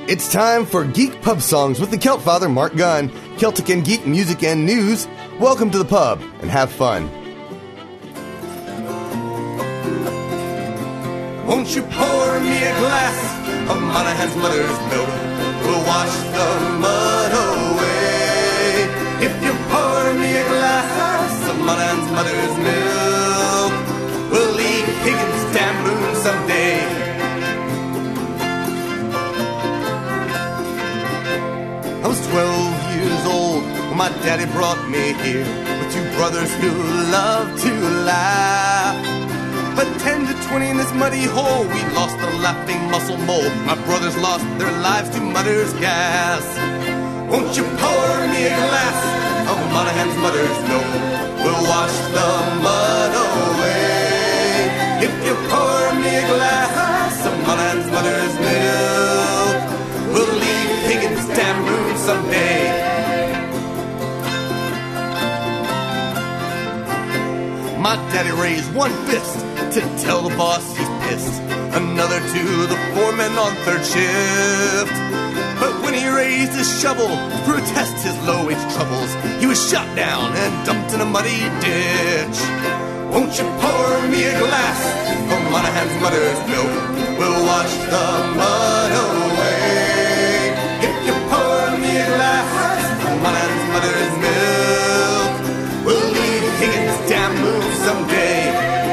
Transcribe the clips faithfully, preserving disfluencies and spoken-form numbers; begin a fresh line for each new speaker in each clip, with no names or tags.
It's time for Geek Pub Songs with the Celt Father, Mark Gunn. Celtic and geek music and news. Welcome to the pub and have fun.
Won't you pour me a glass of Monaghan's mother's milk? We'll wash the mud away. If you pour me a glass of Monaghan's mother's milk, we'll leave Higgins damn moon someday. I was twelve years old when my daddy brought me here with two brothers who loved to laugh. But ten to twenty in this muddy hole, we lost the laughing muscle mole. My brothers lost their lives to mother's gas. Won't you pour me a glass of Monaghan's mother's milk? We'll wash the mud away. If you pour me a glass of Monaghan's mother's milk, we'll leave Higgins damn moon someday. My daddy raised one fist to tell the boss he's pissed, another to the foreman on third shift. But when he raised his shovel to protest his low-wage troubles, he was shot down and dumped in a muddy ditch. Won't you pour me a glass of Monaghan's mother's milk? We'll wash the mud away. If you pour me a glass of Monaghan's mother's milk, we'll leave Higgins damn moon someday.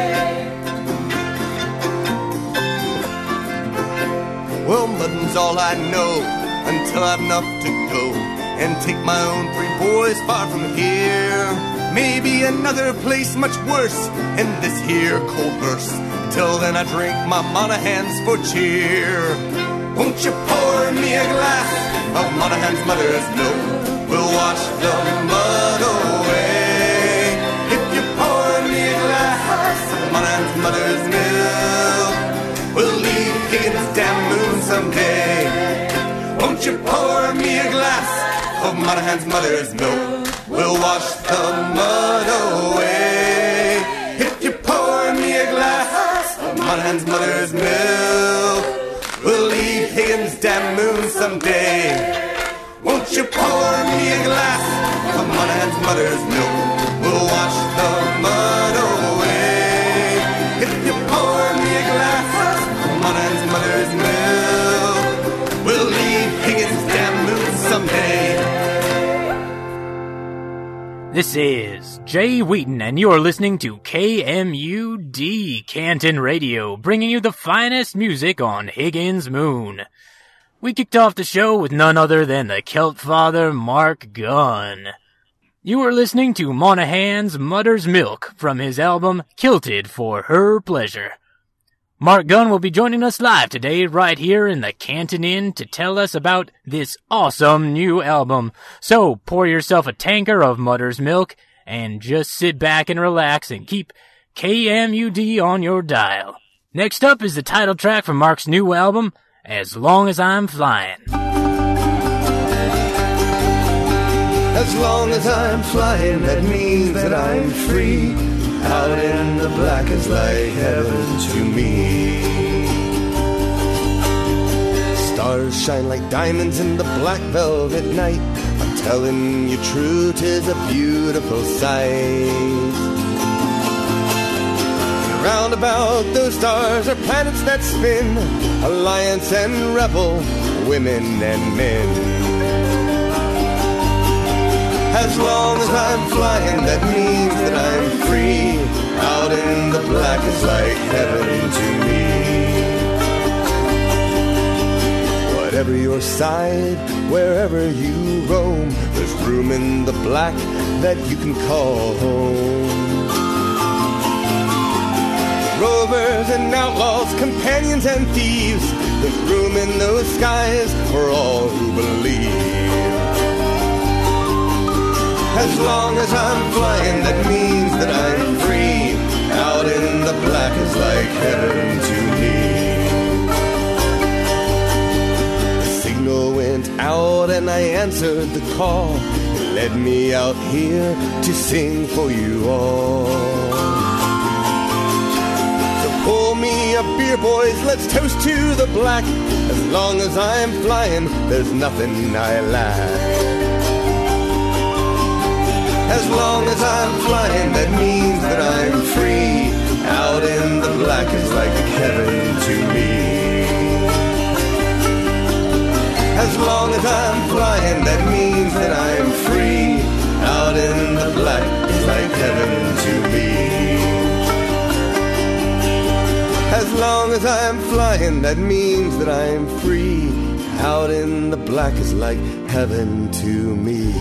Well, muddin's all I know until I've enough to go and take my own three boys far from here. Maybe another place much worse in this here cold verse. Till then I drink my Monaghan's for cheer. Won't you pour me a glass of Monaghan's mother's milk? We'll wash the mud away. If you pour me a glass of Monaghan's mother's milk, we'll leave Higgins damn moon someday. Won't you pour me a glass of Monaghan's mother's milk? We'll wash the mud away. If you pour me a glass of Monaghan's mother's milk, we'll leave Higgins damn moon someday. Won't you pour me a glass of Monaghan's mother's milk? We'll wash the mud away. If you pour me a glass of Monaghan's mother's milk, we'll leave Higgins damn moon someday.
This is Jay Wheaton, and you're listening to K M U D Canton Radio, bringing you the finest music on Higgins Moon. We kicked off the show with none other than the Celt Father, Mark Gunn. You are listening to Monaghan's Mother's Milk from his album Kilted for Her Pleasure. Mark Gunn will be joining us live today right here in the Canton Inn to tell us about this awesome new album. So pour yourself a tanker of Mother's Milk and just sit back and relax and keep K M U D on your dial. Next up is the title track from Mark's new album, As Long as I'm Flying.
As long as I'm flying, that means that I'm free. Out in the black is like heaven to me. Stars shine like diamonds in the black velvet night. I'm telling you true, 'tis a beautiful sight. Round about those stars are planets that spin, alliance and rebel, women and men. As long as I'm flying, that means that I'm free. Out in the black is like heaven to me. Whatever your side, wherever you roam, there's room in the black that you can call home. Rovers and outlaws, companions and thieves, there's room in those skies for all who believe. As long as I'm flying, that means that I'm free. Out in the black is like heaven to me. The signal went out and I answered the call. It led me out here to sing for you all. So pull me a beer here, boys, let's toast to the black. As long as I'm flying, there's nothing I lack. As long as I'm flying, that means that I'm free. Out in the black is like heaven to me. As long as I'm flying, that means that I'm free. Out in the black is like heaven to me. As long as I'm flying, that means that I'm free. Out in the black is like heaven to me.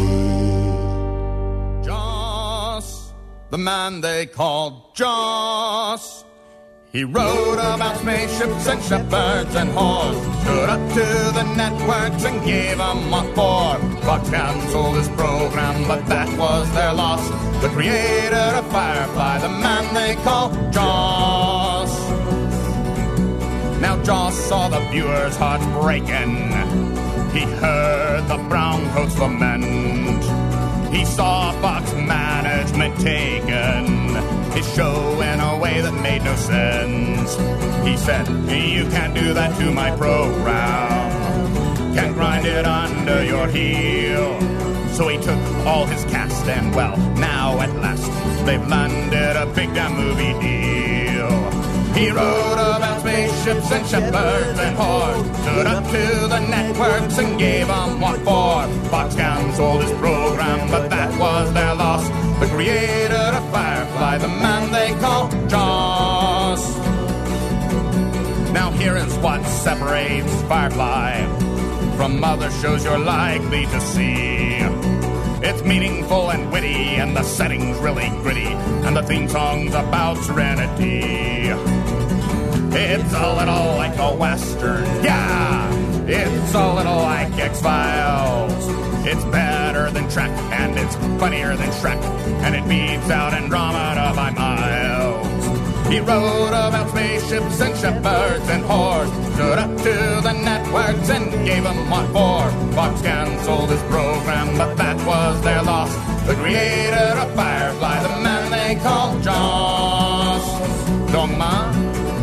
Joss, the man they called Joss. He wrote about spaceships and shepherds and whores, stood up to the networks and gave them what for. Fox cancelled his program, but that was their loss. The creator of Firefly, the man they call Joss. Now Joss saw the viewers' hearts breaking. He heard the browncoats lament. He saw Fox management taken his show in a way that made no sense. He said, you can't do that to my program. Can't grind it under your heel. So he took all his cast and, well, now at last they've landed a big damn movie deal. He wrote about spaceships and shepherds and whores, stood up to the networks and gave them what for. Fox cancelled his program, but that was their loss. The creator of Firefly, the man they call Joss. Now here is what separates Firefly from other shows you're likely to see. It's meaningful and witty, and the setting's really gritty, and the theme song's about serenity. It's a little like a Western, yeah! It's a little like X-Files. It's better than Trek, and it's funnier than Shrek, and it beats out Andromeda by miles. He wrote about spaceships and shepherds and whores, stood up to the networks and gave them what for. Fox cancelled his program, but that was their loss. The creator of Firefly, the man they call Joss. Dogma.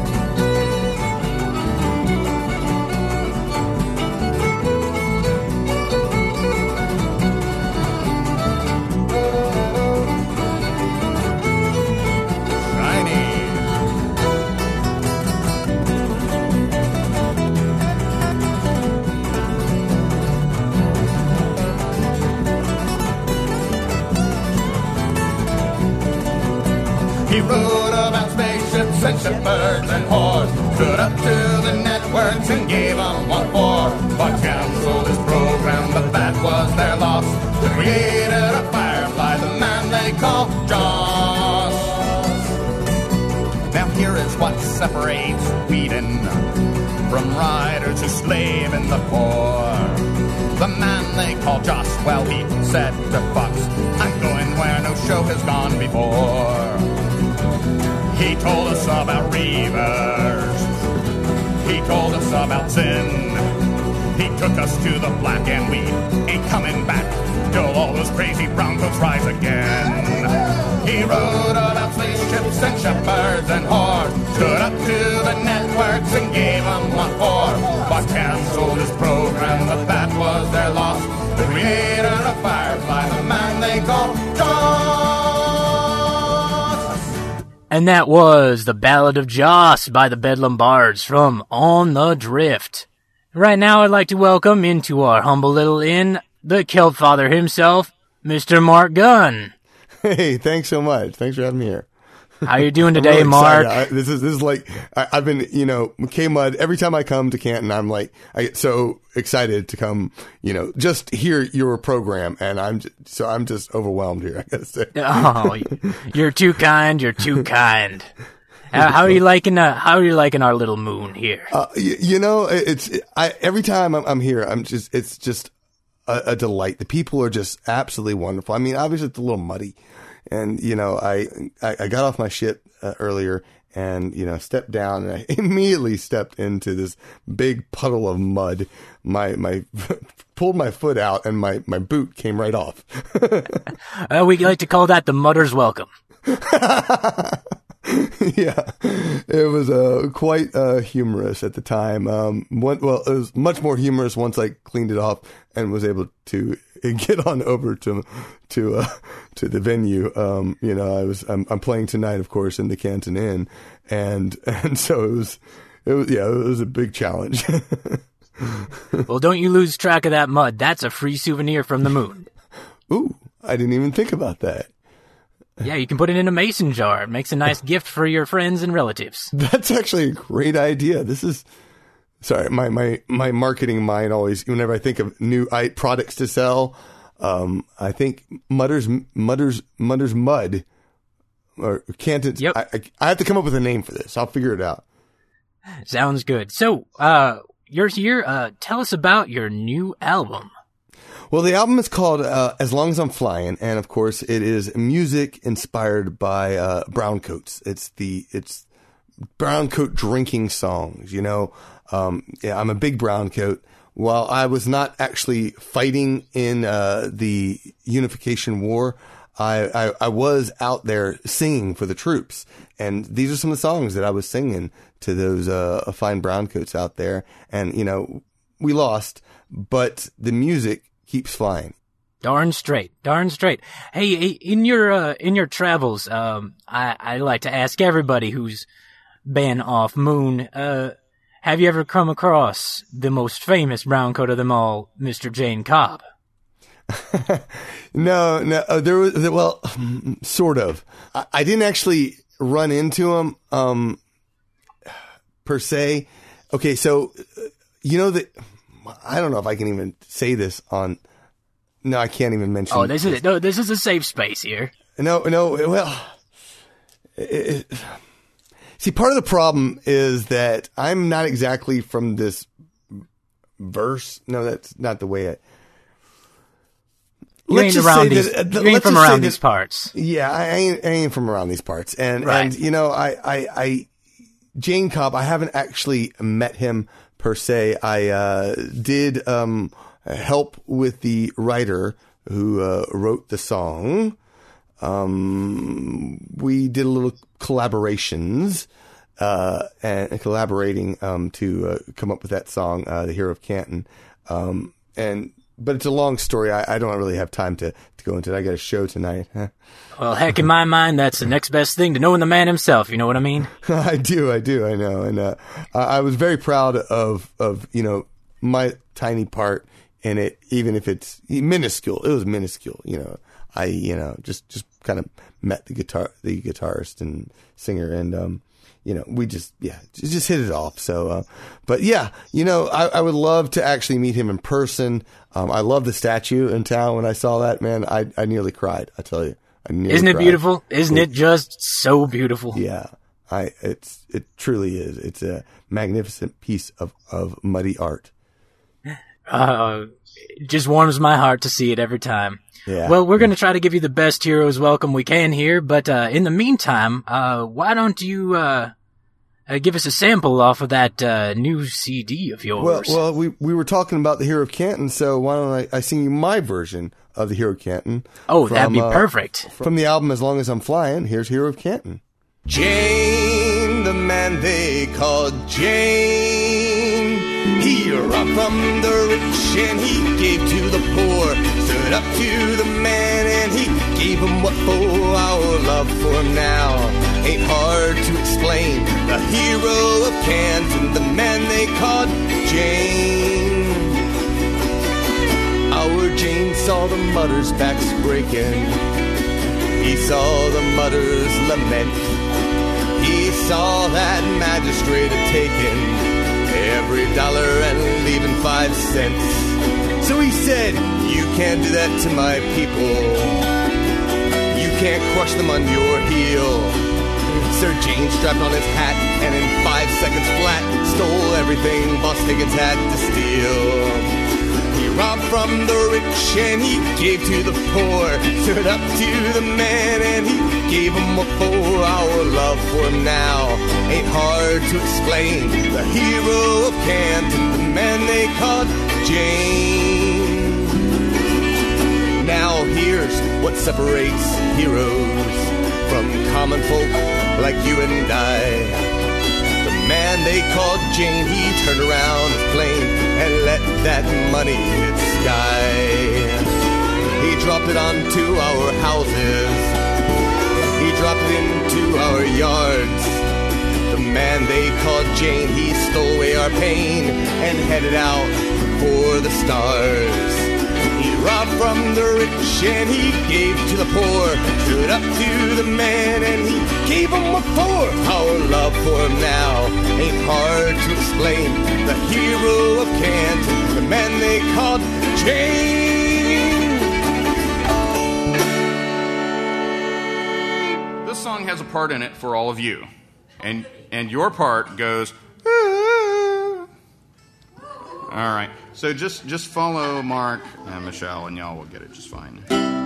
He wrote about spaceships and shepherds and whores, stood up to the networks and gave them what for. Fox cancelled his program, but that was their loss. The creator of Firefly, the man they call Joss. Now here is what separates Whedon from writers who slave in the poor. The man they call Joss, well, he said to Fox, I'm going where no show has gone before. He told us about Reavers. He told us about Sin. He took us to the black, and we ain't coming back till all those crazy browncoats rise again. He wrote about spaceships and shepherds and whores, stood up to the networks and gave them what for. Fox cancelled his program, but that was their loss. The creator of Firefly, the man they call Joss.
And that was The Ballad of Joss by the Bedlam Bards from On the Drift. Right now I'd like to welcome into our humble little inn the Kelp Father himself, Mister Mark Gunn.
Hey, thanks so much. Thanks for having me here.
How you doing today,
really
Mark?
I, this is this is like I, I've been, you know, K-Mud. Every time I come to Canton, I'm like, I get so excited to come, you know, just hear your program, and I'm just, so I'm just overwhelmed here. I gotta say.
Oh, you're too kind. You're too kind. Uh, how are you liking? Uh, how are you liking our little moon here?
Uh, you, you know, it's I every time I'm, I'm here, I'm just it's just a, a delight. The people are just absolutely wonderful. I mean, obviously it's a little muddy. And, you know, I, I, I got off my shit uh, earlier and, you know, stepped down, and I immediately stepped into this big puddle of mud. My, my, pulled my foot out, and my, my boot came right off.
uh, we like to call that the mudder's welcome.
Yeah, it was uh, quite uh, humorous at the time. Um, one, well, it was much more humorous once I cleaned it off and was able to get on over to to uh, to the venue. Um, you know, I was I'm, I'm playing tonight, of course, in the Canton Inn, and and so it was it was yeah, it was a big challenge.
Well, don't you lose track of that mud. That's a free souvenir from the moon.
Ooh, I didn't even think about that.
Yeah, you can put it in a mason jar. It makes a nice gift for your friends and relatives.
That's actually a great idea. This is, sorry, my, my, my marketing mind always, whenever I think of new I, products to sell, um, I think Mudder's, Mudder's, Mudder's Mud, or Canton's,
yep.
I, I, I have to come up with a name for this. I'll figure it out.
Sounds good. So, uh, you're here, uh, tell us about your new album.
Well, the album is called uh, As Long As I'm Flying, and of course, it is music inspired by uh, brown coats. It's the it's brown coat drinking songs. You know, um, yeah, I'm a big brown coat. While I was not actually fighting in uh, the Unification War, I, I I was out there singing for the troops, and these are some of the songs that I was singing to those uh, fine brown coats out there. And you know, we lost, but the music keeps flying.
Darn straight, darn straight. Hey, in your uh, in your travels, um, I I like to ask everybody who's been off moon, uh, have you ever come across the most famous brown coat of them all, Mister Jane Cobb?
no, no, uh, there was well, sort of. I, I didn't actually run into him, um, per se. Okay, so uh, you know that. I don't know if I can even say this on. No, I can't even mention.
Oh, this is no. This is a safe space here.
No, no. Well, it, it, see, part of the problem is that I'm not exactly from this verse. No, that's not the way I.
You ain't around these.
That, uh,
you ain't from around these that, parts.
Yeah, I ain't, I ain't from around these parts, and
right.
and you know, I, I, I, Jane Cobb. I haven't actually met him per se. I uh, did um, help with the writer who uh, wrote the song. Um, we did a little collaborations uh, and collaborating um, to uh, come up with that song, uh, "The Hero of Canton." Um, and but it's a long story. I, I don't really have time to, to go into it. I got a show tonight.
Well, heck, in my mind, that's the next best thing to knowing the man himself. You know what I mean?
I do, I do, I know. And uh, I was very proud of, of, you know, my tiny part in it, even if it's minuscule. It was minuscule, you know. I, you know, just, just kind of met the guitar, the guitarist and singer, and, um, you know, we just, yeah, just hit it off. So, uh, but yeah, you know, I, I would love to actually meet him in person. Um, I love the statue in town. When I saw that, man, I, I nearly cried. I tell you.
Isn't it cried. beautiful? Isn't it, it just so beautiful?
Yeah, I it's it truly is. It's a magnificent piece of, of muddy art.
Uh, it just warms my heart to see it every time.
Yeah.
Well, we're going to try to give you the best hero's welcome we can here, but uh, in the meantime, uh, why don't you uh, uh, give us a sample off of that uh, new C D of yours?
Well, well, we we were talking about the Hero of Canton, so why don't I, I sing you my version of the Hero of Canton?
Oh,
from,
that'd be
uh,
perfect.
From the album As Long As I'm Flying, here's Hero of Canton.
Jane, the man they called Jane, he robbed from the rich and he gave to the poor, stood up to the man and he gave him what for. Our love for him now ain't hard to explain. The hero of Canton, the man they called Jane. Our Jane saw the mutters' backs breaking. He saw the mutters lament. He saw that magistrate had taken every dollar and leaving five cents. So he said, you can't do that to my people. You can't crush them on your heel. Sir Jane strapped on his hat and in five seconds flat stole everything Boss Higgins had to steal. He robbed from the rich and he gave to the poor, stood up to the man and he gave him what for. Our love for him now ain't hard to explain. The hero of Canton, the man they called Jane. Now here's what separates heroes from common folk. like you and I. The man they called Jane, he turned around his plane and let that money hit the sky. He dropped it onto our houses. He dropped it into our yards. The man they called Jane, he stole away our pain and headed out for the stars. He robbed from the rich and he gave to the poor, stood up to the man and he gave him what for. Our love for him now ain't hard to explain. The hero of Canton, the man they called Jane.
This song has a part in it for all of you, and and your part goes. Ah. All right, so just just follow Mark and Michelle, and y'all will get it just fine.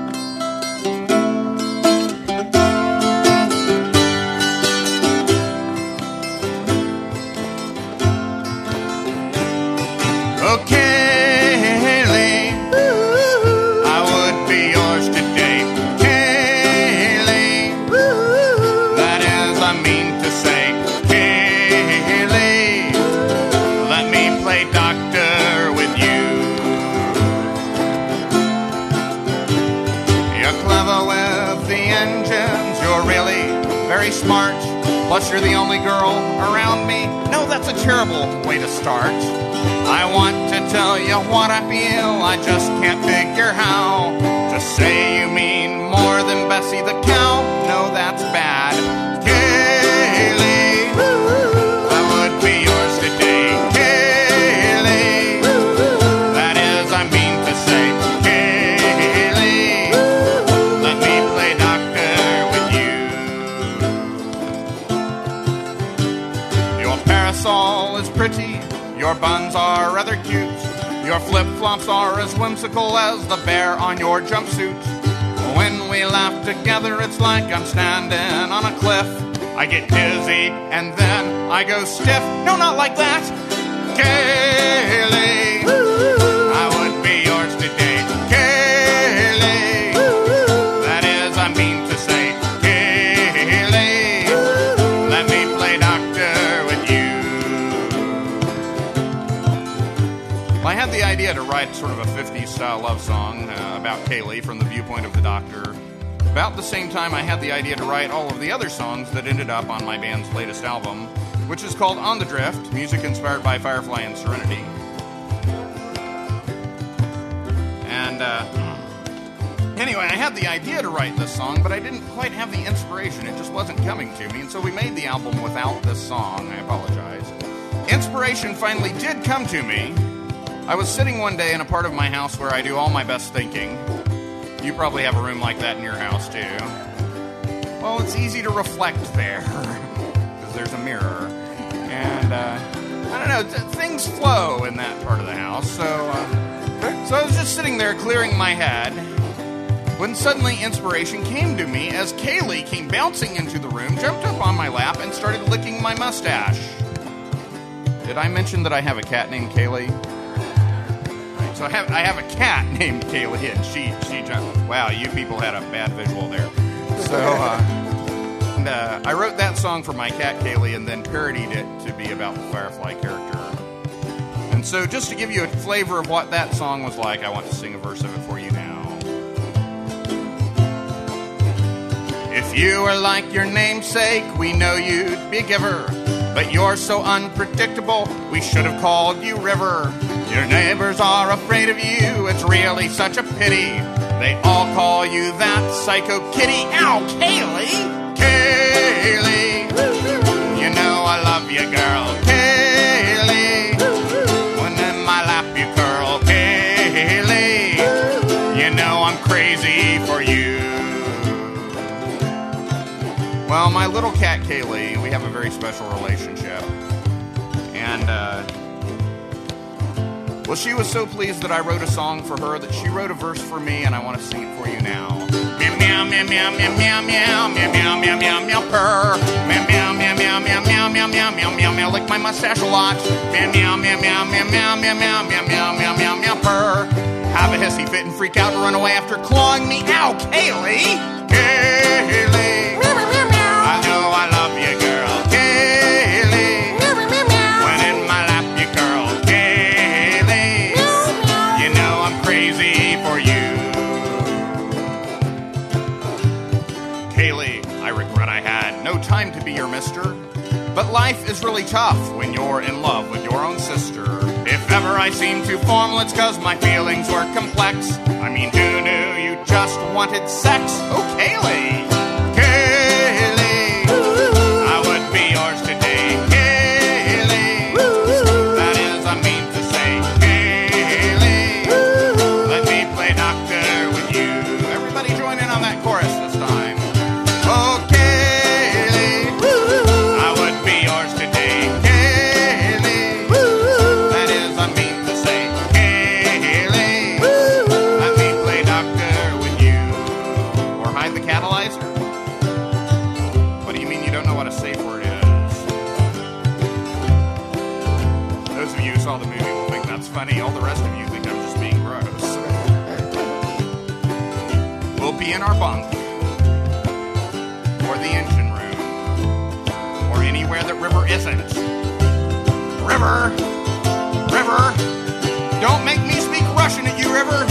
Okay, Haley, I would be yours today. Haley, that is, I mean to say, Haley, let me play doctor with you. You're clever with the engines, you're really very smart. Plus, you're the only girl around me. No, that's a terrible way to start. I want to tell you what I feel, I just can't figure how to say you mean more than Bessie the cow. No, that's bad. Kaylee, I would be yours today. Kaylee, that is, I mean to say, Kaylee, let me play doctor with you. Your parasol is pretty, your buns are rather cute. Your flip-flops are as whimsical as the bear on your jumpsuit. When we laugh together, it's like I'm standing on a cliff. I get dizzy and then I go stiff. No, not like that. Kaylee, I would be yours today. Kaylee, that is, I mean to say, Kaylee, let me play doctor with you. I had the idea to write sort of a fifties-style love song uh, about Kaylee from the viewpoint of the doctor. About the same time, I had the idea to write all of the other songs that ended up on my band's latest album, which is called On the Drift, music inspired by Firefly and Serenity. And, uh, anyway, I had the idea to write this song, but I didn't quite have the inspiration. It just wasn't coming to me, and so we made the album without this song. I apologize. Inspiration finally did come to me. I was sitting one day in a part of my house where I do all my best thinking. You probably have a room like that in your house, too. Well, it's easy to reflect there, because there's a mirror. And, uh, I don't know, th- things flow in that part of the house. So, uh, so I was just sitting there clearing my head, when suddenly inspiration came to me as Kaylee came bouncing into the room, jumped up on my lap, and started licking my mustache. Did I mention that I have a cat named Kaylee? So I have I have a cat named Kaylee, and she she jumped. Wow, you people had a bad visual there. So uh, and, uh, I wrote that song for my cat Kaylee, and then parodied it to be about the Firefly character. And so, just to give you a flavor of what that song was like, I want to sing a verse of it for you now. If you were like your namesake, we know you'd be a giver. But you're so unpredictable, we should have called you River. Your neighbors are afraid of you, it's really such a pity. They all call you that psycho kitty. Ow, Kaylee! Kaylee! You know I love you, girl. Kaylee! When in my lap you curl. Kaylee! You know I'm crazy for you. Well, my little cat Kaylee, we have a very special relationship. And, uh... well, she was so pleased that I wrote a song for her that she wrote a verse for me, and I want to sing it for you now. Meow, meow, meow, meow, meow, meow, meow, meow, meow, meow, meow, meow, purr. Meow, meow, meow, meow, meow, meow, meow, meow, meow, meow, meow, lick my mustache a lot. Meow, meow, meow, meow, meow, meow, meow, meow, meow, meow, meow, meow, meow, purr. Have a hissy fit and freak out and run away after clawing me. Ow, Kaylee! Kaylee! I know I love
mister. But life is really tough when you're in love with your own sister. If ever I seem too formal, it's cause my feelings were complex. I mean, who knew you just wanted sex? Oh, Kaylee, Kaylee, I would be yours today. Kaylee, that is, I mean to say, Kaylee, let me play doctor with you. Everybody join in on that chorus this time. Oh, Kaylee, I would be yours today. Kaylee, that is, I mean to say, Kaylee, let me play doctor with you. Or hide the catalyzer? What do you mean you don't know what a safe word is? Those of you who saw the movie will think that's funny. All the rest of you think I'm just being gross. We'll be in our bunk, or the engine room, or anywhere that River isn't. River! River! Don't make me speak Russian at you, River!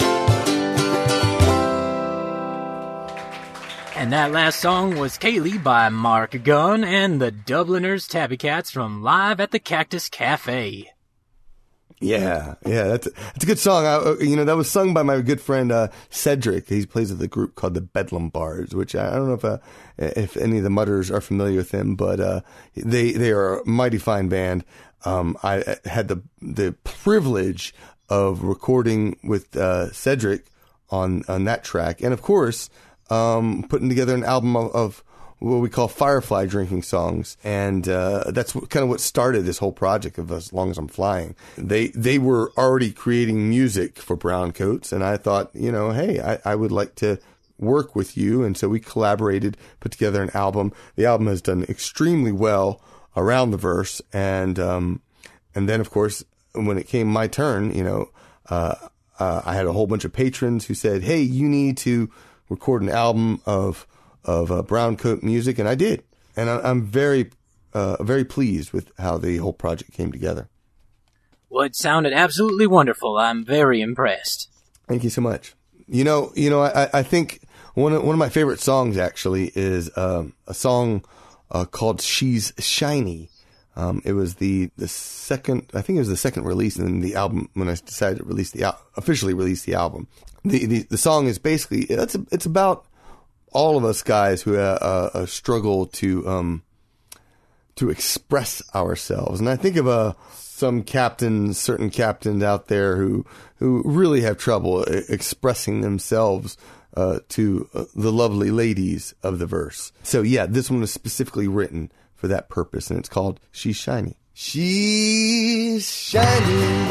And that last song was Kaylee by Mark Gunn and the Dubliners Tabby Cats from Live at the Cactus Cafe.
Yeah, yeah, that's a, that's a good song. I, you know, that was sung by my good friend uh, Cedric. He plays with a group called the Bedlam Bards, which I, I don't know if uh, if any of the Mutters are familiar with them, but uh, they they are a mighty fine band. Um, I had the the privilege of recording with uh, Cedric on on that track, and of course, um, putting together an album of, of what we call Firefly drinking songs. And uh, that's what, kind of what started this whole project of As Long as I'm Flying. They they were already creating music for Brown Coats, and I thought, you know, hey, I, I would like to work with you. And so we collaborated, put together an album. The album has done extremely well around the verse. And um, and then, of course, when it came my turn, you know, uh, uh, I had a whole bunch of patrons who said, hey, you need to record an album of of uh, Brown Coat music, and I did. And I, I'm very, uh, very pleased with how the whole project came together.
Well, it sounded absolutely wonderful. I'm very impressed.
Thank you so much. You know, you know, I, I think one of, one of my favorite songs actually is um, a song uh, called "She's Shiny." Um, it was the the second, I think it was the second release in the album when I decided to release the al- officially release the album. The, the the song is basically it's a, it's about all of us guys who uh, uh, struggle to um, to express ourselves, and I think of uh, some captains, certain captains out there who who really have trouble expressing themselves uh, to uh, the lovely ladies of the verse. So yeah, this one was specifically written for that purpose, and it's called "She's Shiny."
She's shiny,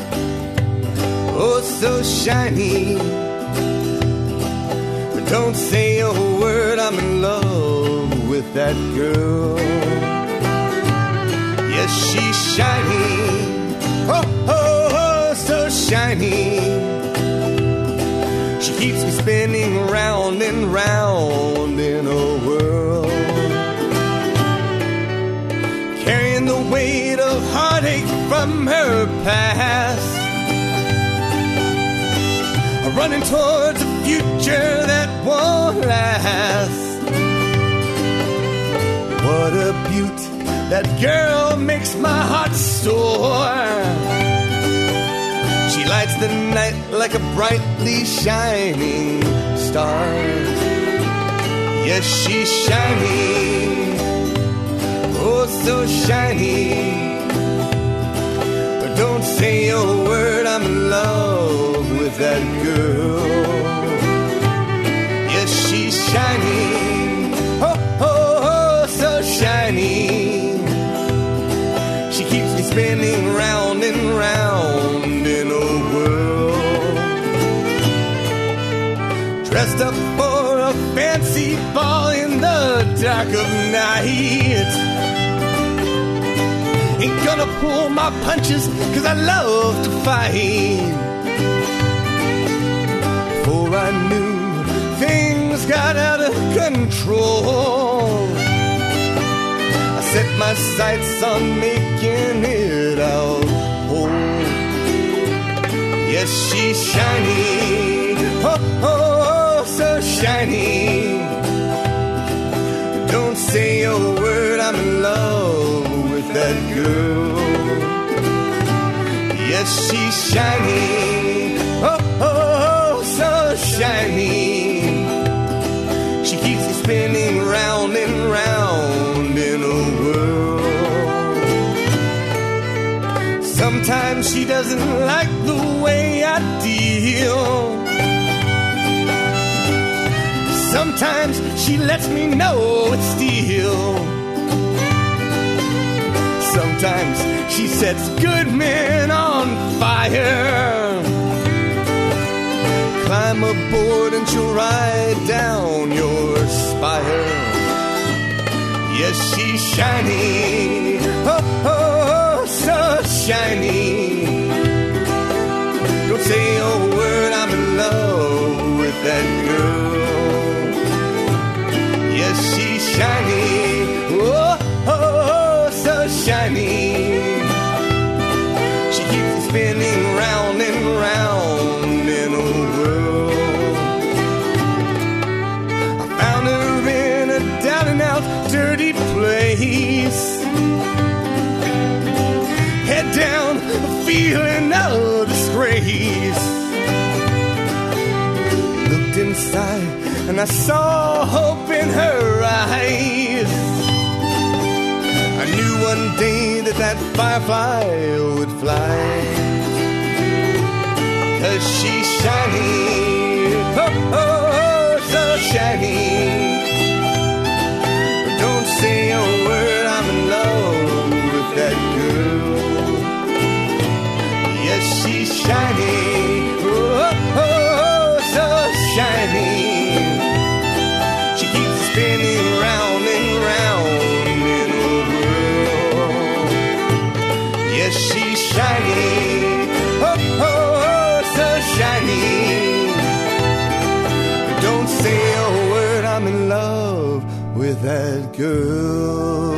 oh so shiny. Don't say a word, I'm in love with that girl. Yes, she's shiny, oh, oh, oh, so shiny. She keeps me spinning round and round in a whirl, carrying the weight of heartache from her past, running towards a future that won't last. What a beaut, that girl makes my heart soar. She lights the night like a brightly shining star. Yes, she's shiny, oh so shiny. But don't say a word, I'm in love with that girl. Yes, she's shiny, oh, oh, oh, so shiny. She keeps me spinning round and round in a whirl, dressed up for a fancy ball in the dark of night. Ain't gonna pull my punches, cause I love to fight. Before I knew, things got out of control. I set my sights on making it out whole. Yes, she's shiny, oh, oh, oh so shiny. Don't say a word, I'm in love with that girl. Yes, she's shiny, oh, oh, oh, so shiny. She keeps me spinning round and round in a whirl. Sometimes she doesn't like the way I deal. Sometimes she lets me know it's steel. Sometimes she sets good men on fire. Climb aboard and she'll ride down your spire. Yes, she's shiny, oh, oh, oh, so shiny. Don't say a word, I'm in love with that girl. Yes, she's shiny, oh, oh, oh, so shiny. She keeps me spinning round and round in a whirl. I found her in a down and out dirty place. Head down, feeling of disgrace. Looked inside and I saw hope in her eyes. I knew one day that that firefly would fly. 'Cause she's shiny, oh, oh, oh, so shiny. Don't say a word, I'm in love with that girl. Yes, she's shiny, oh, oh, oh, so shiny. She keeps spinning round and round in a whirl. Yes, she's shiny, oh, oh, oh, so shiny. Don't say a word, I'm in love with that girl.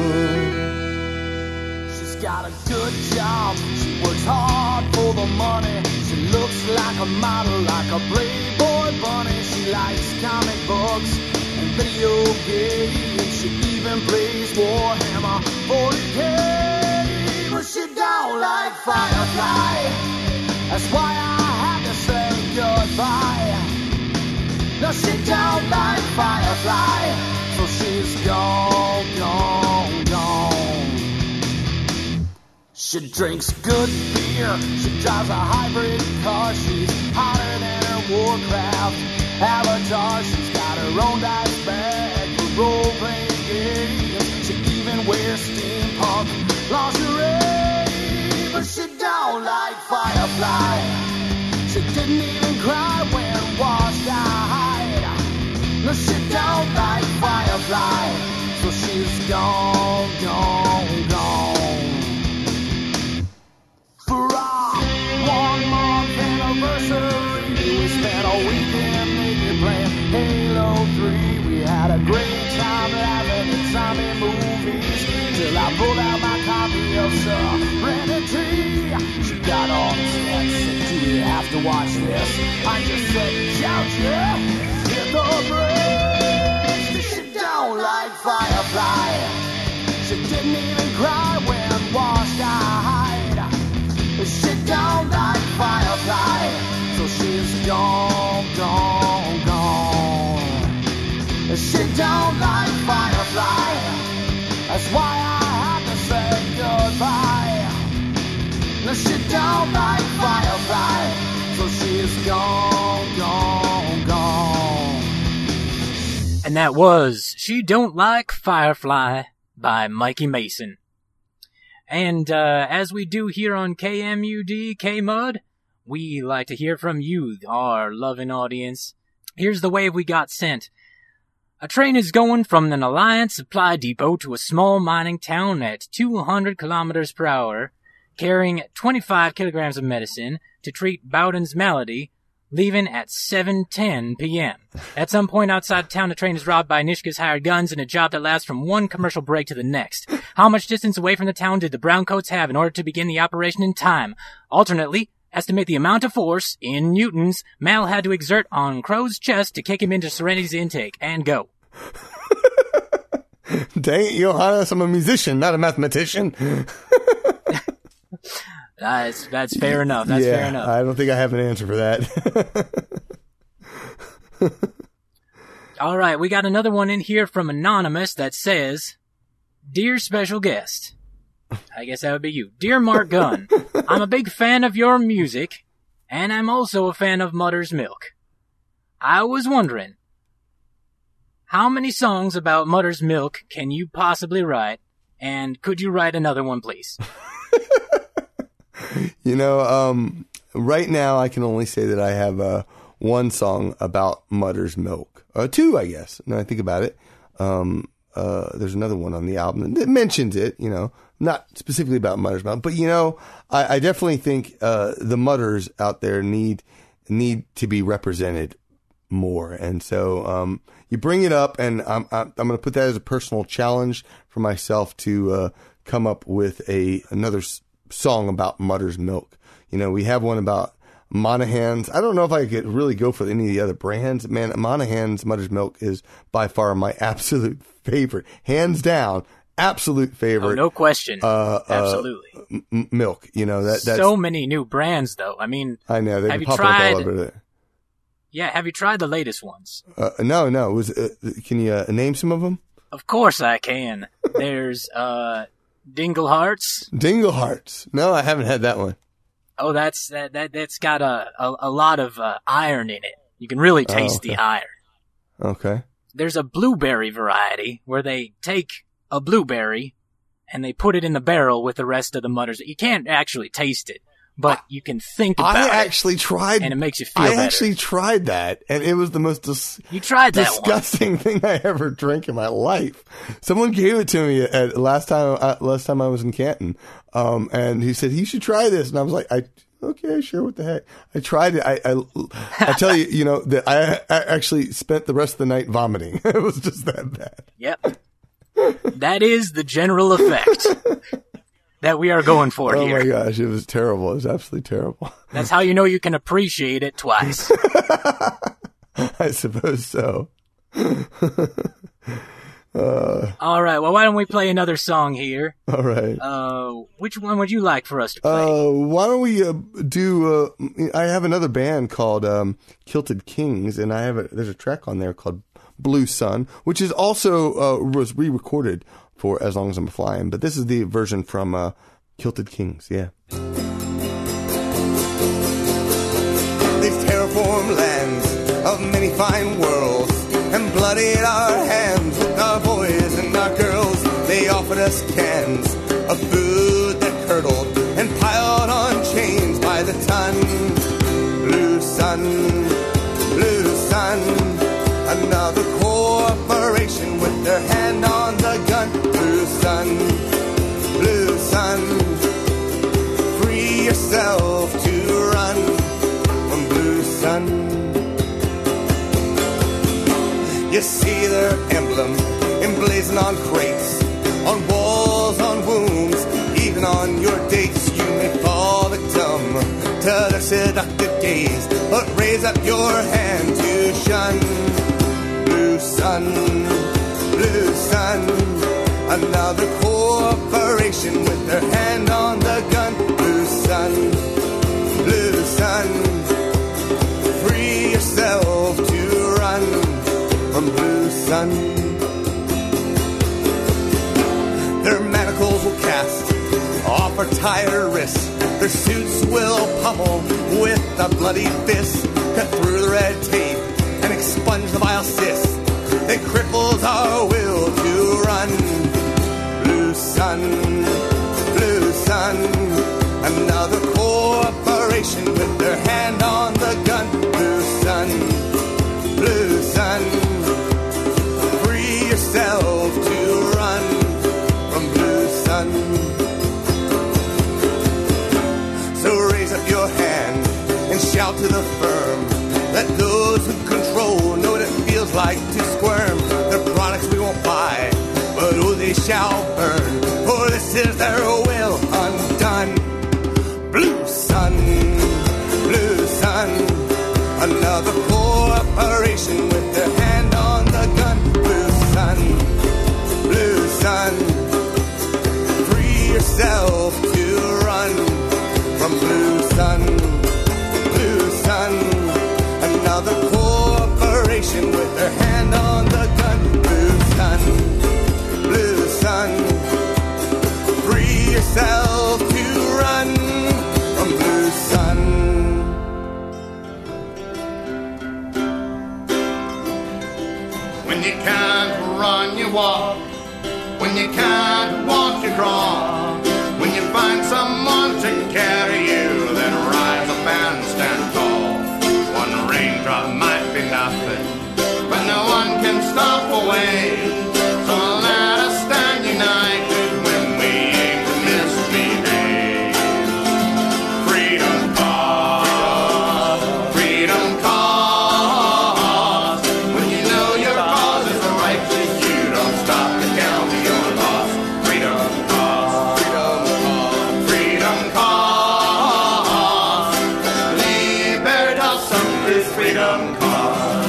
She's got a good job, she works hard for the money. She looks like a model, like a Playboy bunny. She likes comic books and video games. She even plays Warhammer forty K. But she don't like Firefly. That's why I had to say goodbye. No, she don't like Firefly. So she's gone, gone, gone. She drinks good beer. She drives a hybrid car. She's hotter than her Warcraft avatar. She's got her own dice bag for role-playing games. She even wears steampunk lingerie. But she don't like Firefly. She didn't even cry when Wash died. No, she don't like Firefly. So she's gone, gone, gone. For our one month anniversary, we spent a weekend naked playing Halo three. We had a great time laughing at zombie movies till I pulled out my copy of Serenity. She got all tense and do we have to watch this? I just said, Georgia, hit the bridge. She don't like Firefly. She didn't even cry when Wash died. She don't like Firefly. So she's gone, gone, gone. She don't like Firefly. That's why I have to say goodbye. No, she don't like Firefly. So she's gone, gone, gone.
And that was She Don't Like Firefly by Mikey Mason. And uh, as we do here on K M U D K-Mud, we like to hear from you, our loving audience. Here's the wave we got sent. A train is going from an Alliance supply depot to a small mining town at two hundred kilometers per hour, carrying twenty-five kilograms of medicine to treat Bowden's malady, leaving at seven ten p.m. At some point outside town, the train is robbed by Nishka's hired guns in a job that lasts from one commercial break to the next. How much distance away from the town did the Browncoats have in order to begin the operation in time? Alternately, estimate the amount of force, in newtons, Mal had to exert on Crow's chest to kick him into Serenity's intake, and go.
Dang it, Johannes, I'm a musician, not a mathematician.
That's that's fair enough. That's
yeah,
fair enough.
I don't think I have an answer for that.
All right, we got another one in here from Anonymous that says, Dear special guest, I guess that would be you. Dear Mark Gunn, I'm a big fan of your music, and I'm also a fan of Mother's Milk. I was wondering, how many songs about Mother's Milk can you possibly write, and could you write another one, please?
You know, um, right now I can only say that I have uh, one song about Mother's Milk. Uh, two, I guess, now I think about it. Um, uh, there's another one on the album that mentions it, you know, not specifically about Mother's Milk. But, you know, I, I definitely think uh, the mothers out there need need to be represented more. And so um, you bring it up, and I'm, I'm, I'm going to put that as a personal challenge for myself to uh, come up with a another s- song about Mother's Milk. You know, we have one about Monaghan's. I don't know if I could really go for any of the other brands. Man, Monaghan's Mother's Milk is by far my absolute favorite. Hands down, absolute favorite.
Oh, no question.
Uh,
Absolutely.
Uh, m- milk, you know, that, that's...
So many new brands, though. I mean...
I know, they
have you
pop
tried,
up all over there.
Yeah, have you tried the latest ones?
Uh, no, no. It was, uh, can you uh, name some of them?
Of course I can. There's, uh, Dingle Hearts.
Dingle Hearts. No, I haven't had that one.
Oh, that's that that that's got a a, a lot of uh, iron in it. You can really taste
oh, okay.
the iron.
Okay.
There's a blueberry variety where they take a blueberry and they put it in the barrel with the rest of the Mother's. You can't actually taste it, but you can think about
I
it.
I actually tried,
and it makes you feel
I
better.
actually tried that, and it was the most dis-
you tried that
disgusting
one.
thing I ever drank in my life. Someone gave it to me at last time. Uh, last time I was in Canton, um, and he said, "You should try this," and I was like, "I okay, sure. What the heck?" I tried it. I I, I tell you, you know that I, I actually spent the rest of the night vomiting. It was just that bad.
Yep. That is the general effect that we are going for
oh
here.
Oh my gosh, it was terrible. It was absolutely terrible.
That's how you know you can appreciate it twice.
I suppose so. uh,
all right, well, why don't we play another song here?
All right.
Uh, which one would you like for us to play?
Uh, why don't we uh, do, uh, I have another band called um, Kilted Kings, and I have a, there's a track on there called Blue Sun, which is also uh, was re-recorded for As Long As I'm Flying, but this is the version from uh, Kilted Kings, yeah.
These terraformed lands of many fine worlds, and bloodied our hands with our boys and our girls. They offered us cans of food that curdled and piled on chains by the ton. Blue sun, blue sun, another corporation with their hand on the gun. Blue sun, blue sun, free yourself to run from blue sun. You see their emblem emblazoned on crates, on walls, on wounds, even on your dates. You may fall victim to their seductive gaze, but raise up your hand to shun. Blue sun, blue sun, another corporation with their hand on the gun. Blue sun, blue sun, free yourself to run from blue sun. Their manacles will cast off our tired wrists. Their suits will pummel with a bloody fist. Cut through the red tape and expunge the vile cyst that cripples our will to run. Blue sun, blue sun, another corporation with their hand on the gun. Blue sun, blue sun, free yourself to run from blue sun. So raise up your hand and shout to the firm. Let those who control know what it feels like to squirm. Their products we won't buy, but oh, they shall burn, for this is their will undone. Blue sun, blue sun, another corporation with their hand on the gun. Blue sun, blue yourself to run from blue sun.
When you can't run, you walk. When you can't walk, you crawl. When you find someone to carry you, then rise up and stand tall. One raindrop might be nothing, but no one can stop a wave. So let us stand united when we aim to misbehave. Freedom cause, freedom cause. When you know your cause is righteous, you don't stop to count your loss. Freedom cause, freedom cause, libertas sanctis, freedom cause.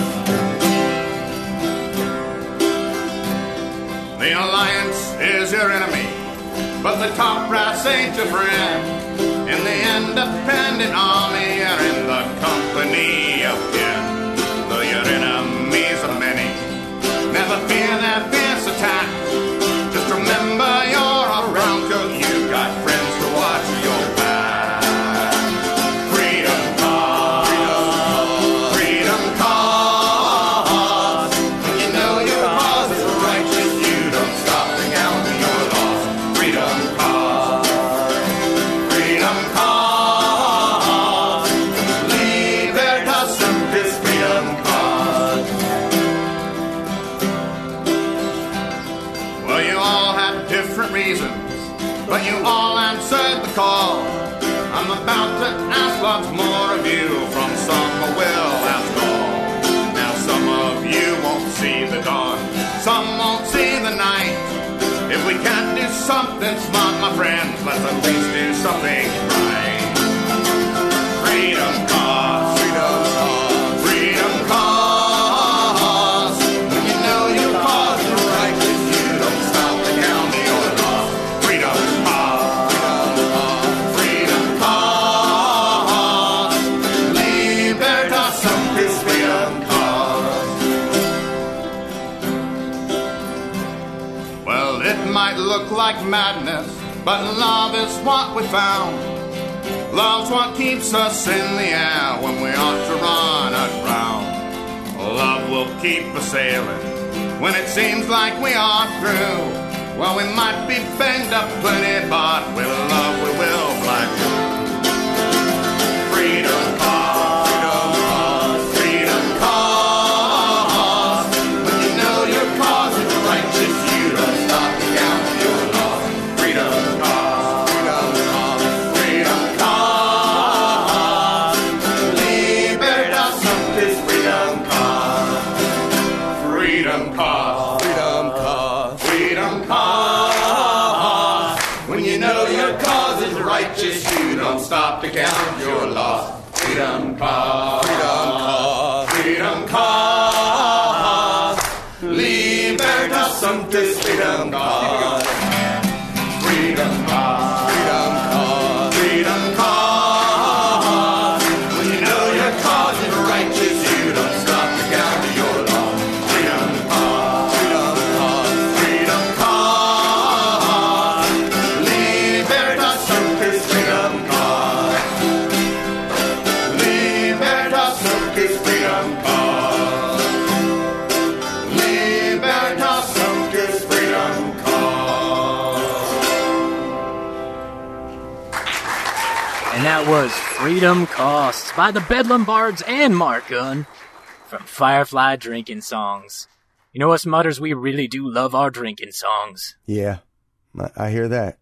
The alliance is your enemy, but the top brass ain't your friend. In the independent army, you're in the company of ten. Though your enemies are many, never fear their fierce attack. Just remember you're around, 'cause you got friends to watch your back. Freedom cause, freedom cause. When you know your cause is righteous, you don't stop to count your loss. Freedom cause, freedom cause. Libertas sanctis, freedom cause. Well, you all have different reasons, but you all answered the call. I'm about to ask lots more of you from some I will ask all. Now some of you won't see the dawn, some won't see the night. If we can't do something smart, my friends, let's at least do something right. Freedom cause, freedom cause, freedom cause. When you know your cause is righteous, you don't stop to count your loss. Freedom cause, freedom cause, libertas sanctis, freedom cause. Well, it might look like madness, but love is what we found. Love's what keeps us in the air when we ought to run aground. Love will keep us sailing when it seems like we are through. Well, we might be banged up plenty, but with love we will fly through. Freedom cause, freedom cause. When you know your cause is righteous, you don't stop to count your loss. Freedom cause, freedom cause, libertas sanctis, freedom cause, freedom cause, freedom cause, freedom cause. When you know your cause is righteous, you don't stop to count your loss. Freedom cause, freedom cause, freedom cause, libertas sanctis, freedom cause, freedom cause, freedom cause, freedom cause. When you know your cause is righteous, you don't stop to count your loss. Freedom cause, freedom cause, freedom cause, libertas sanctis, freedom cause, libertas sanctis, freedom cause, libertas sanctis, freedom cause.
And that was Freedom Costs by the Bedlam Bards and Mark Gunn from Firefly Drinking Songs. You know us mutters, we really do love our drinking songs.
Yeah, I, I hear that.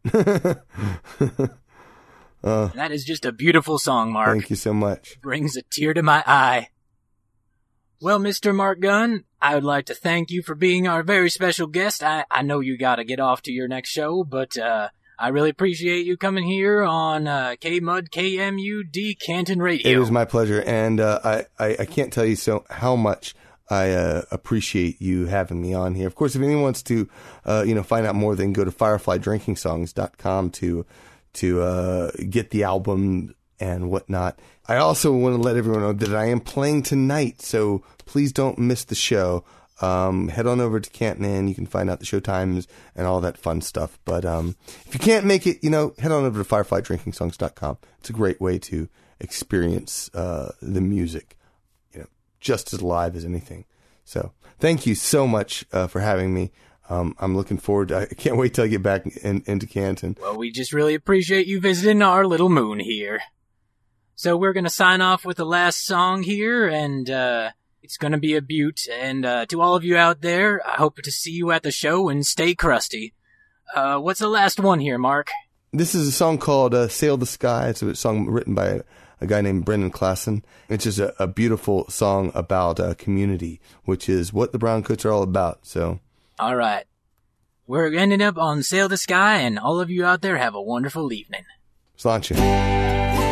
uh,
That is just a beautiful song, Mark.
Thank you so much.
Brings a tear to my eye. Well, Mister Mark Gunn, I would like to thank you for being our very special guest. I, I know you gotta get off to your next show, but uh, I really appreciate you coming here on uh, K M U D K M U D Canton Radio.
It was my pleasure, and uh, I, I, I can't tell you so how much I uh, appreciate you having me on here. Of course, if anyone wants to, uh, you know, find out more, they can go to firefly drinking songs dot com to to uh, get the album and whatnot. I also want to let everyone know that I am playing tonight, so please don't miss the show. um, head on over to Canton Inn. You can find out the show times and all that fun stuff. But um, if you can't make it, you know, head on over to firefly drinking songs dot com. It's a great way to experience uh, the music, you know, just as live as anything. So thank you so much uh, for having me. Um, I'm looking forward to, I can't wait till I get back in, into Canton.
Well, we just really appreciate you visiting our little moon here. So we're going to sign off with the last song here, and uh, it's going to be a beaut. And uh, to all of you out there, I hope to see you at the show, and stay crusty. Uh, what's the last one here, Mark?
This is a song called uh, Sail the Sky. It's a song written by a, a guy named Brendan Klassen. It's just a, a beautiful song about uh, community, which is what the Brown Coats are all about. So,
all right. We're ending up on Sail the Sky, and all of you out there have a wonderful evening.
Sláinte.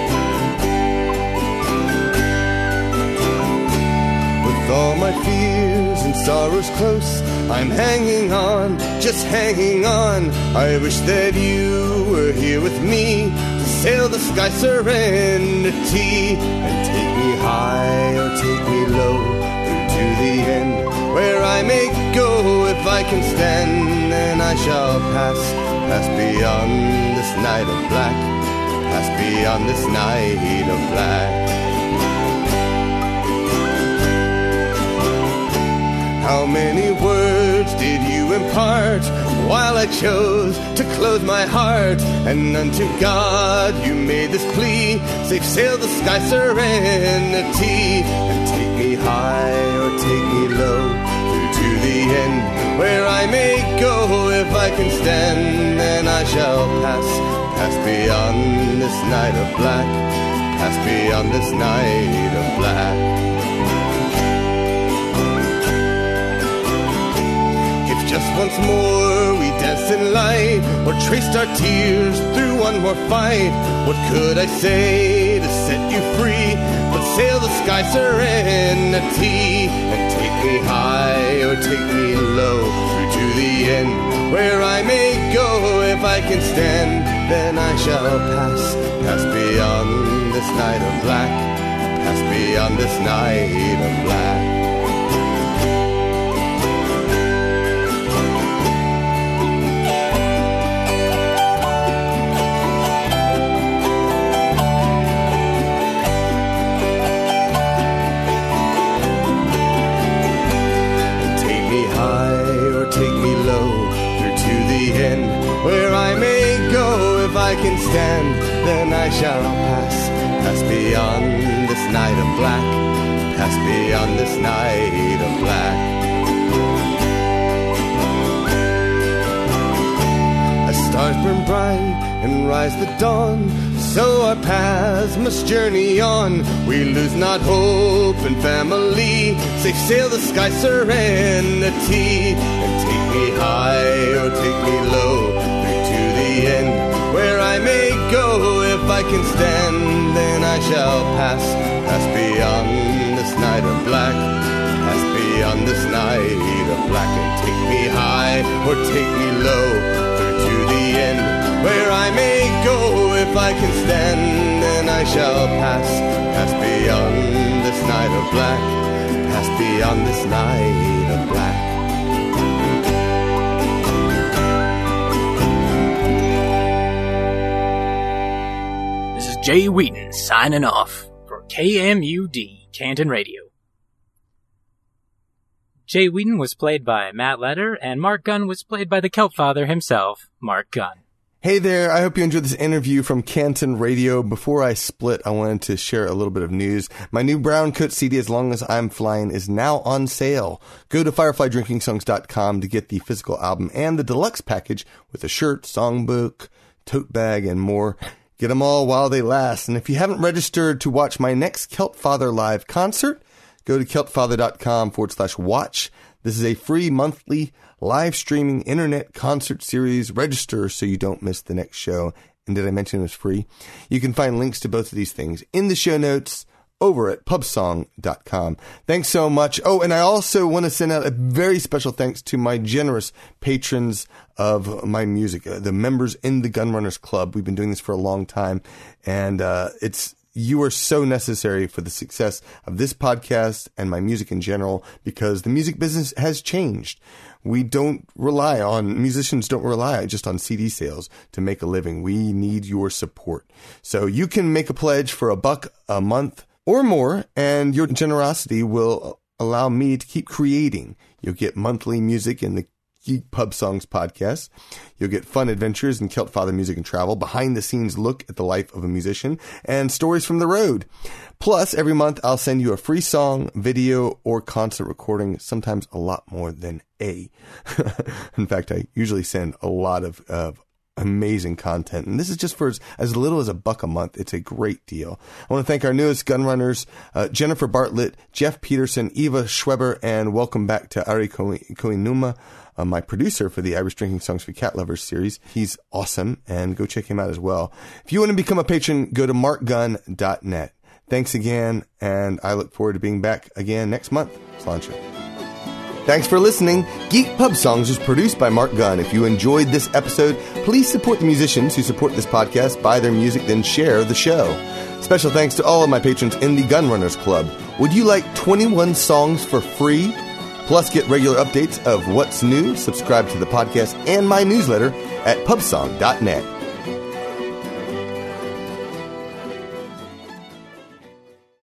With all my fears and sorrows close, I'm hanging on, just hanging on. I wish that you were here with me to sail the sky serenity and take me high or take me low through to the end where I may go. If I can stand, then I shall pass, pass beyond this night of black, pass beyond this night of black. How many words did you impart while I chose to close my heart? And unto God you made this plea, safe sail the sky serenity and take me high or take me low through to the end where I may go. If I can stand, then I shall pass, pass beyond this night of black, pass beyond this night of black. Just once more we danced in light, or traced our tears through one more fight. What could I say to set you free but sail the sky serenity and take me high or take me low through to the end where I may go. If I can stand, then I shall pass, pass beyond this night of black, pass beyond this night of black. Where I may go. If I can stand, then I shall pass, pass beyond this night of black, pass beyond this night of black. As stars burn bright and rise the dawn, so our paths must journey on. We lose not hope and family, safe sail the sky serenity and take me high or take me low through to the end where I may go. If I can stand, then I shall pass, pass beyond this night of black, pass beyond this night of black and take me high or take me low through to the end where I may go. If I can stand, then I shall pass, pass beyond this night of black, pass beyond this night of black.
This is Jay Wheaton signing off for K M U D Canton Radio. Jay Wheaton was played by Matt Letter, and Mark Gunn was played by the Kelp Father himself, Mark Gunn.
Hey there, I hope you enjoyed this interview from Canton Radio. Before I split, I wanted to share a little bit of news. My new Brown Coat C D, As Long As I'm Flying, is now on sale. Go to firefly drinking songs dot com to get the physical album and the deluxe package with a shirt, songbook, tote bag, and more. Get them all while they last. And if you haven't registered to watch my next Kelp Father live concert, go to kelp father dot com forward slash watch. This is a free monthly live streaming internet concert series. Register so you don't miss the next show. And did I mention it was free? You can find links to both of these things in the show notes over at pub song dot com. Thanks so much. Oh, and I also want to send out a very special thanks to my generous patrons of my music, uh, the members in the Gunrunners Club. We've been doing this for a long time, and uh, it's you are so necessary for the success of this podcast and my music in general, because the music business has changed. We don't rely on, musicians don't rely just on C D sales to make a living. We need your support. So you can make a pledge for a buck a month or more, and your generosity will allow me to keep creating. You'll get monthly music in the Geek Pub Songs podcast. You'll get fun adventures in Celt Father Music and Travel, behind the scenes look at the life of a musician, and stories from the road. Plus, every month I'll send you a free song, video, or concert recording, sometimes a lot more than a. In fact, I usually send a lot of, of amazing content. And this is just for as, as little as a buck a month. It's a great deal. I want to thank our newest gunrunners, uh, Jennifer Bartlett, Jeff Peterson, Eva Schweber, and welcome back to Ari Koinuma, uh, my producer for the Irish Drinking Songs for Cat Lovers series. He's awesome, and go check him out as well. If you want to become a patron, go to mark gunn dot net. Thanks again, and I look forward to being back again next month. Sláinte. Thanks for listening. Geek Pub Songs is produced by Mark Gunn. If you enjoyed this episode, please support the musicians who support this podcast, buy their music, then share the show. Special thanks to all of my patrons in the Gunrunners Club. Would you like twenty-one songs for free? Plus, get regular updates of what's new, subscribe to the podcast and my newsletter at pub song dot net.